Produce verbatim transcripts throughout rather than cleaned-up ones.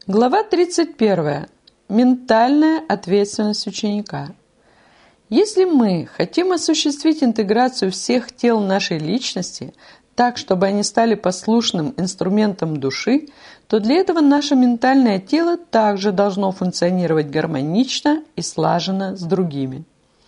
Глава тридцать первая. Ментальная ответственность ученика. Если мы хотим осуществить интеграцию всех тел нашей личности так, чтобы они стали послушным инструментом души, то для этого наше ментальное тело также должно функционировать гармонично и слаженно с другими.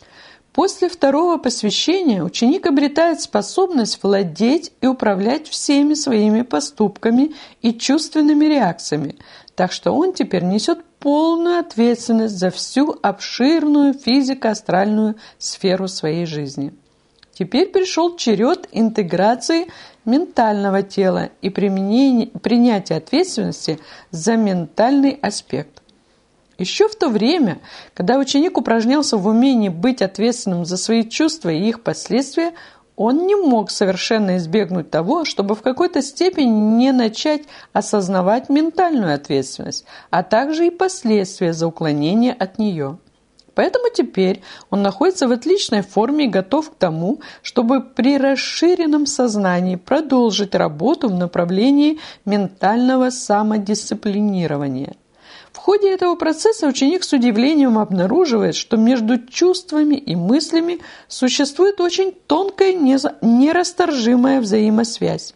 После второго посвящения ученик обретает способность владеть и управлять всеми своими поступками и чувственными реакциями, так что он теперь несет полную ответственность за всю обширную физико-астральную сферу своей жизни. Теперь пришел черед интеграции ментального тела и применения, принятия ответственности за ментальный аспект. Еще в то время, когда ученик упражнялся в умении быть ответственным за свои чувства и их последствия, он не мог совершенно избегнуть того, чтобы в какой-то степени не начать осознавать ментальную ответственность, а также и последствия за уклонение от нее. Поэтому теперь он находится в отличной форме и готов к тому, чтобы при расширенном сознании продолжить работу в направлении ментального самодисциплинирования. В ходе этого процесса ученик с удивлением обнаруживает, что между чувствами и мыслями существует очень тонкая, нерасторжимая взаимосвязь,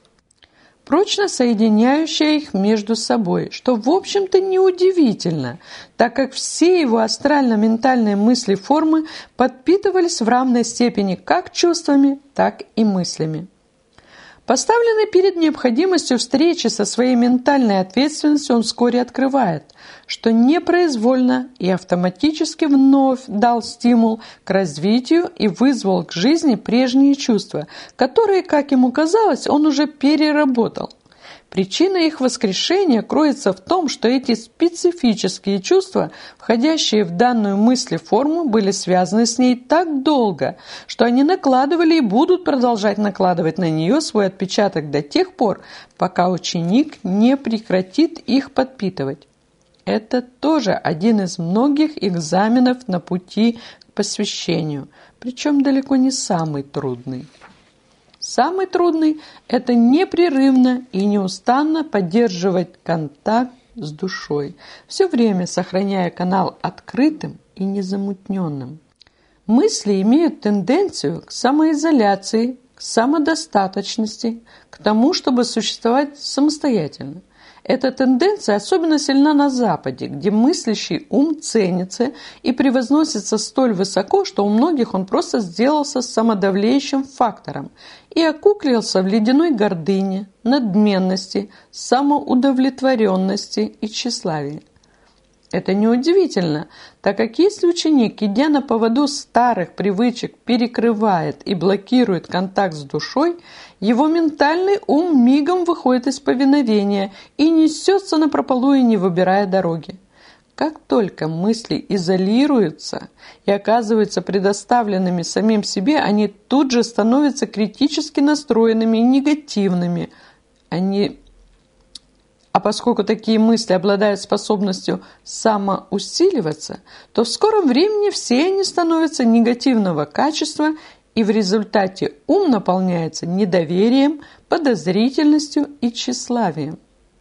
прочно соединяющая их между собой, что, в общем-то, неудивительно, так как все его астрально-ментальные мысли-формы подпитывались в равной степени как чувствами, так и мыслями. Поставленный перед необходимостью встречи со своей ментальной ответственностью, он вскоре открывает, что непроизвольно и автоматически вновь дал стимул к развитию и вызвал к жизни прежние чувства, которые, как ему казалось, он уже переработал. Причина их воскрешения кроется в том, что эти специфические чувства, входящие в данную мыслеформу, были связаны с ней так долго, что они накладывали и будут продолжать накладывать на нее свой отпечаток до тех пор, пока ученик не прекратит их подпитывать. Это тоже один из многих экзаменов на пути к посвящению, причем далеко не самый трудный. Самый трудный – это непрерывно и неустанно поддерживать контакт с душой, все время сохраняя канал открытым и незамутненным. Мысли имеют тенденцию к самоизоляции, к самодостаточности, к тому, чтобы существовать самостоятельно. Эта тенденция особенно сильна на Западе, где мыслящий ум ценится и превозносится столь высоко, что у многих он просто сделался самодавлеющим фактором и окуклился в ледяной гордыне, надменности, самоудовлетворенности и тщеславии. Это неудивительно, так как если ученик, идя на поводу старых привычек, перекрывает и блокирует контакт с душой, его ментальный ум мигом выходит из повиновения и несется напропалую, не выбирая дороги. Как только мысли изолируются и оказываются предоставленными самим себе, они тут же становятся критически настроенными и негативными. Они А поскольку такие мысли обладают способностью самоусиливаться, то в скором времени все они становятся негативного качества, и в результате ум наполняется недоверием, подозрительностью и тщеславием.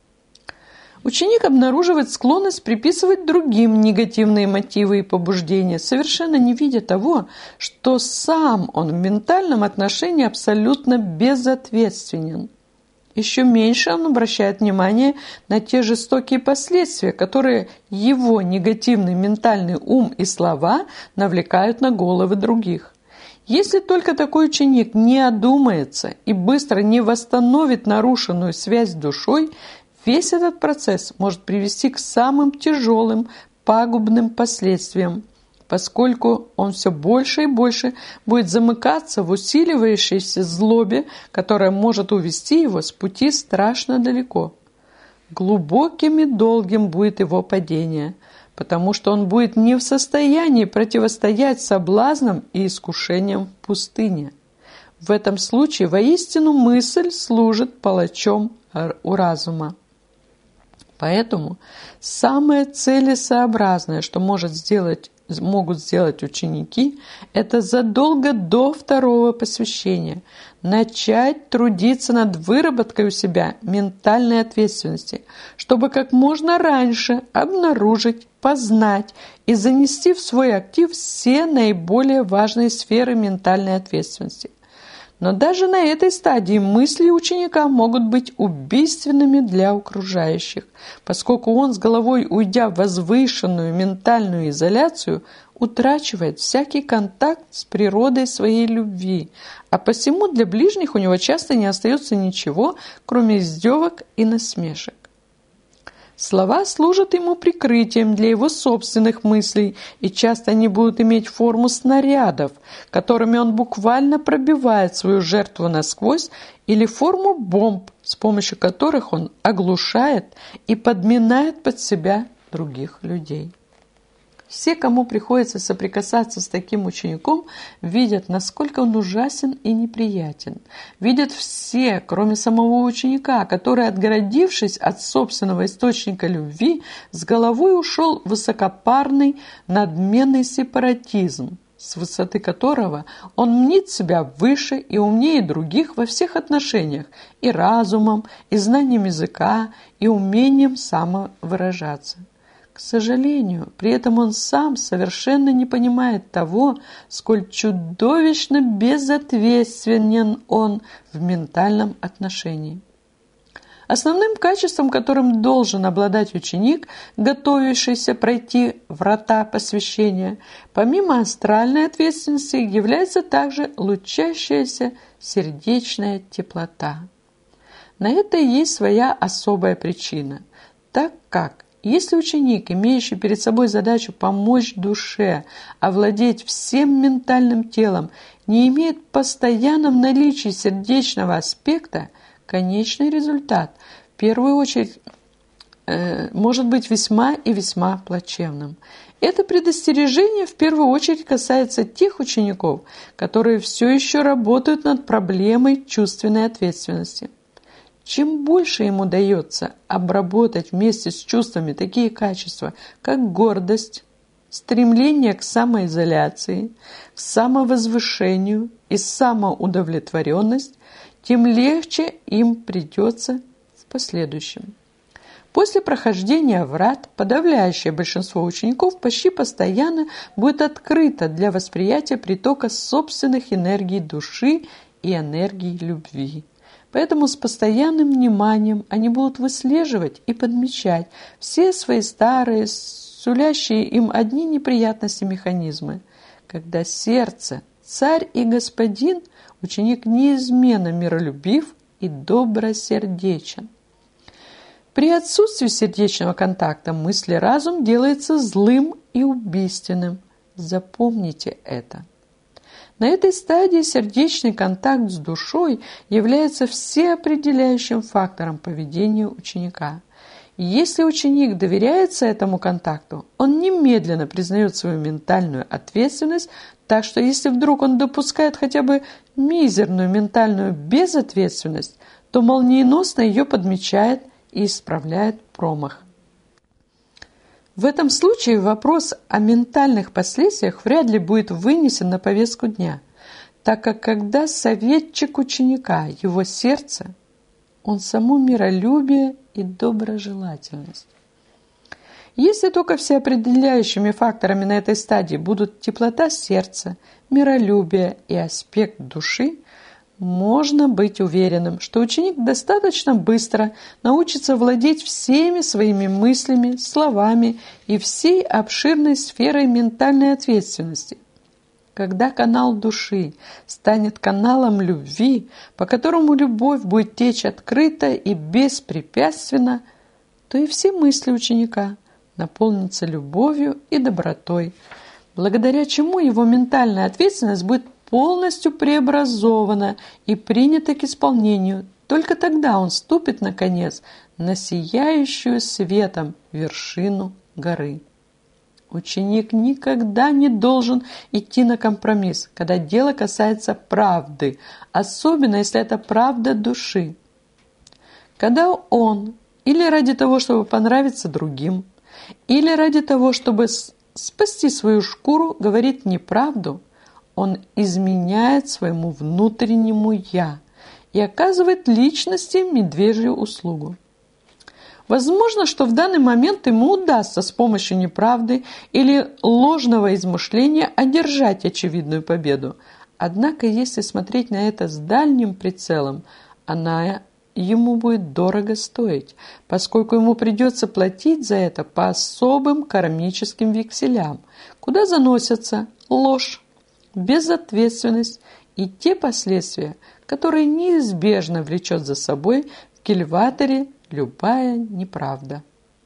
Ученик обнаруживает склонность приписывать другим негативные мотивы и побуждения, совершенно не видя того, что сам он в ментальном отношении абсолютно безответственен. Еще меньше он обращает внимание на те жестокие последствия, которые его негативный ментальный ум и слова навлекают на головы других. Если только такой ученик не одумается и быстро не восстановит нарушенную связь с душой, весь этот процесс может привести к самым тяжелым, пагубным последствиям, поскольку он все больше и больше будет замыкаться в усиливающейся злобе, которая может увести его с пути страшно далеко. Глубоким и долгим будет его падение, потому что он будет не в состоянии противостоять соблазнам и искушениям в пустыне. В этом случае воистину мысль служит палачом у разума. Поэтому самое целесообразное, что может сделать могут сделать ученики, это задолго до второго посвящения начать трудиться над выработкой у себя ментальной ответственности, чтобы как можно раньше обнаружить, познать и занести в свой актив все наиболее важные сферы ментальной ответственности. Но даже на этой стадии мысли ученика могут быть убийственными для окружающих, поскольку он, с головой уйдя в возвышенную ментальную изоляцию, утрачивает всякий контакт с природой своей любви, а посему для ближних у него часто не остается ничего, кроме издевок и насмешек. Слова служат ему прикрытием для его собственных мыслей, и часто они будут иметь форму снарядов, которыми он буквально пробивает свою жертву насквозь, или форму бомб, с помощью которых он оглушает и подминает под себя других людей. Все, кому приходится соприкасаться с таким учеником, видят, насколько он ужасен и неприятен. Видят все, кроме самого ученика, который, отгородившись от собственного источника любви, с головой ушел в высокопарный, надменный сепаратизм, с высоты которого он мнит себя выше и умнее других во всех отношениях, и разумом, и знанием языка, и умением самовыражаться. К сожалению, при этом он сам совершенно не понимает того, сколь чудовищно безответственен он в ментальном отношении. Основным качеством, которым должен обладать ученик, готовящийся пройти врата посвящения, помимо астральной ответственности, является также лучащаяся сердечная теплота. На это и есть своя особая причина, так как если ученик, имеющий перед собой задачу помочь душе овладеть всем ментальным телом, не имеет постоянно в наличии сердечного аспекта, конечный результат, в первую очередь, э, может быть весьма и весьма плачевным. Это предостережение в первую очередь касается тех учеников, которые все еще работают над проблемой чувственной ответственности. Чем больше ему дается обработать вместе с чувствами такие качества, как гордость, стремление к самоизоляции, к самовозвышению и самоудовлетворенность, тем легче им придется в последующем. После прохождения врат подавляющее большинство учеников почти постоянно будет открыто для восприятия притока собственных энергий души и энергий любви. Поэтому с постоянным вниманием они будут выслеживать и подмечать все свои старые, сулящие им одни неприятности механизмы. Когда сердце, царь и господин, ученик неизменно миролюбив и добросердечен. При отсутствии сердечного контакта мысль и разум делается злым и убийственным. Запомните это. На этой стадии сердечный контакт с душой является всеопределяющим фактором поведения ученика. Если ученик доверяется этому контакту, он немедленно признает свою ментальную ответственность, так что если вдруг он допускает хотя бы мизерную ментальную безответственность, то молниеносно ее подмечает и исправляет промах. В этом случае вопрос о ментальных последствиях вряд ли будет вынесен на повестку дня, так как когда советчик ученика, его сердце, он само миролюбие и доброжелательность. Если только всеопределяющими факторами на этой стадии будут теплота сердца, миролюбие и аспект души, можно быть уверенным, что ученик достаточно быстро научится владеть всеми своими мыслями, словами и всей обширной сферой ментальной ответственности. Когда канал души станет каналом любви, по которому любовь будет течь открыто и беспрепятственно, то и все мысли ученика наполнятся любовью и добротой, благодаря чему его ментальная ответственность будет полностью преобразована и принята к исполнению. Только тогда он ступит, наконец, на сияющую светом вершину горы. Ученик никогда не должен идти на компромисс, когда дело касается правды, особенно если это правда души. Когда он или ради того, чтобы понравиться другим, или ради того, чтобы спасти свою шкуру, говорит неправду, он изменяет своему внутреннему «я» и оказывает личности медвежью услугу. Возможно, что в данный момент ему удастся с помощью неправды или ложного измышления одержать очевидную победу. Однако, если смотреть на это с дальним прицелом, она ему будет дорого стоить, поскольку ему придется платить за это по особым кармическим векселям, куда заносятся ложь, безответственность и те последствия, которые неизбежно влечет за собой в кильваторе любая неправда.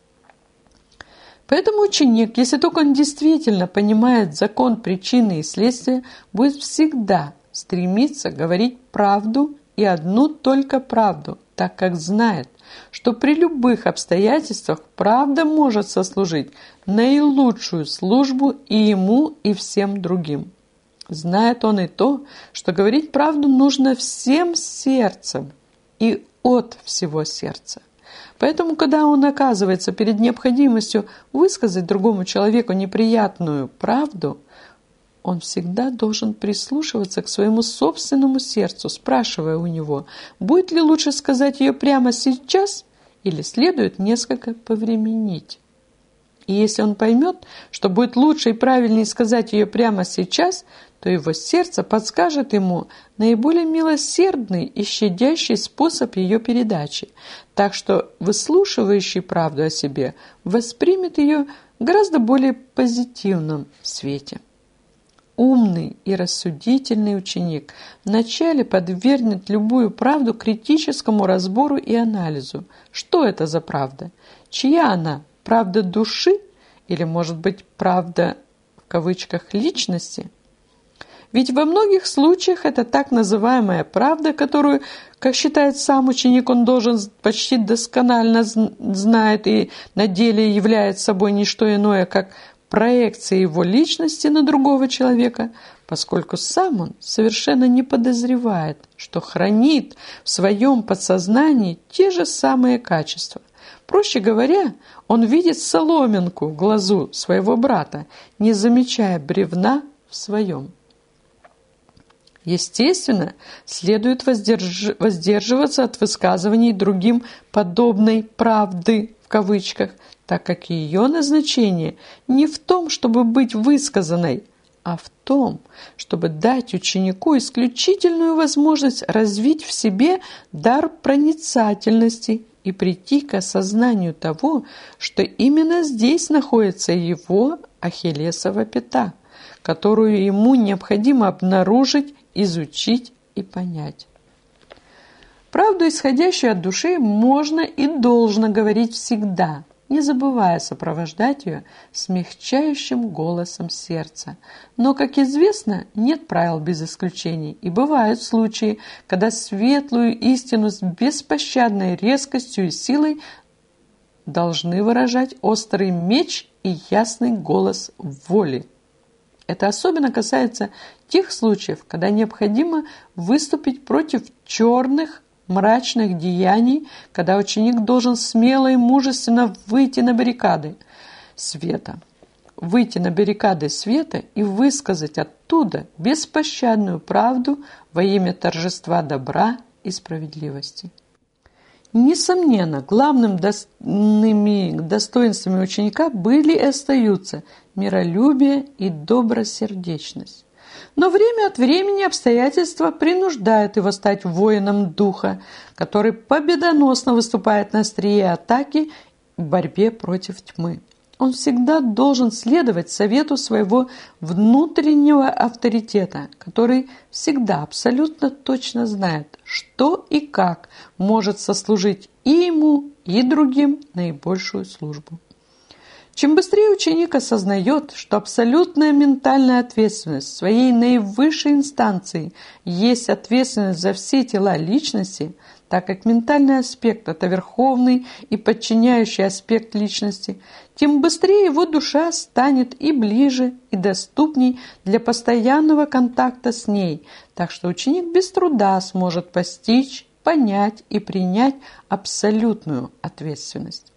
Поэтому ученик, если только он действительно понимает закон причины и следствия, будет всегда стремиться говорить правду и одну только правду, так как знает, что при любых обстоятельствах правда может сослужить наилучшую службу и ему, и всем другим. Знает он и то, что говорить правду нужно всем сердцем и от всего сердца. Поэтому, когда он оказывается перед необходимостью высказать другому человеку неприятную правду, он всегда должен прислушиваться к своему собственному сердцу, спрашивая у него, будет ли лучше сказать ее прямо сейчас или следует несколько повременить. И если он поймет, что будет лучше и правильнее сказать ее прямо сейчас, то его сердце подскажет ему наиболее милосердный и щадящий способ ее передачи, так что выслушивающий правду о себе воспримет ее в гораздо более позитивном свете. Умный и рассудительный ученик вначале подвергнет любую правду критическому разбору и анализу. Что это за правда? Чья она? Правда души? Или, может быть, правда, в кавычках, личности? Ведь во многих случаях это так называемая правда, которую, как считает сам ученик, он должен почти досконально знает и на деле является собой не что иное, как проекция его личности на другого человека, поскольку сам он совершенно не подозревает, что хранит в своем подсознании те же самые качества. Проще говоря, он видит соломинку в глазу своего брата, не замечая бревна в своем. Естественно, следует воздерж... воздерживаться от высказываний другим подобной «правды» в кавычках, так как ее назначение не в том, чтобы быть высказанной, а в том, чтобы дать ученику исключительную возможность развить в себе дар проницательности и прийти к осознанию того, что именно здесь находится его ахиллесова пята, которую ему необходимо обнаружить, изучить и понять. Правду, исходящую от души, можно и должно говорить всегда, не забывая сопровождать ее смягчающим голосом сердца. Но, как известно, нет правил без исключений, и бывают случаи, когда светлую истину с беспощадной резкостью и силой должны выражать острый меч и ясный голос воли. Это особенно касается тех случаев, когда необходимо выступить против черных, мрачных деяний, когда ученик должен смело и мужественно выйти на баррикады света, выйти на баррикады света и высказать оттуда беспощадную правду во имя торжества добра и справедливости. Несомненно, главными достоинствами ученика были и остаются миролюбие и добросердечность. Но время от времени обстоятельства принуждают его стать воином духа, который победоносно выступает на острие атаки в борьбе против тьмы. Он всегда должен следовать совету своего внутреннего авторитета, который всегда абсолютно точно знает, что и как может сослужить и ему, и другим наибольшую службу. Чем быстрее ученик осознает, что абсолютная ментальная ответственность своей наивысшей инстанции есть ответственность за все тела личности, так как ментальный аспект – это верховный и подчиняющий аспект личности, тем быстрее его душа станет и ближе, и доступней для постоянного контакта с ней, так что ученик без труда сможет постичь, понять и принять абсолютную ответственность.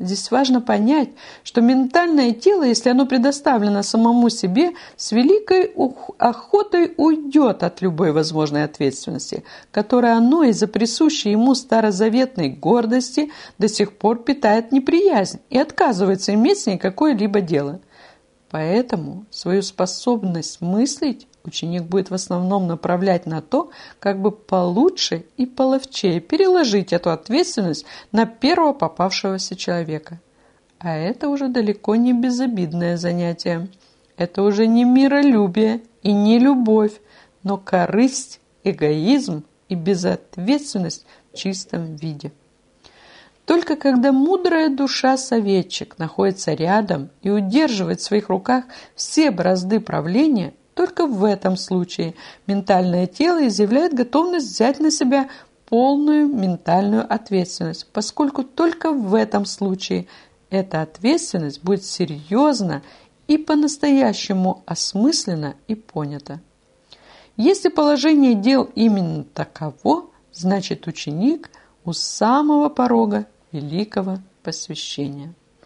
Здесь важно понять, что ментальное тело, если оно предоставлено самому себе, с великой охотой уйдет от любой возможной ответственности, которой оно из-за присущей ему старозаветной гордости до сих пор питает неприязнь и отказывается иметь с ней какое-либо дело. Поэтому свою способность мыслить ученик будет в основном направлять на то, как бы получше и половчее переложить эту ответственность на первого попавшегося человека. А это уже далеко не безобидное занятие. Это уже не миролюбие и не любовь, но корысть, эгоизм и безответственность в чистом виде. Только когда мудрая душа-советчик находится рядом и удерживает в своих руках все бразды правления, только в этом случае ментальное тело изъявляет готовность взять на себя полную ментальную ответственность, поскольку только в этом случае эта ответственность будет серьезна и по-настоящему осмыслена и понята. Если положение дел именно таково, значит ученик у самого порога великого посвящения.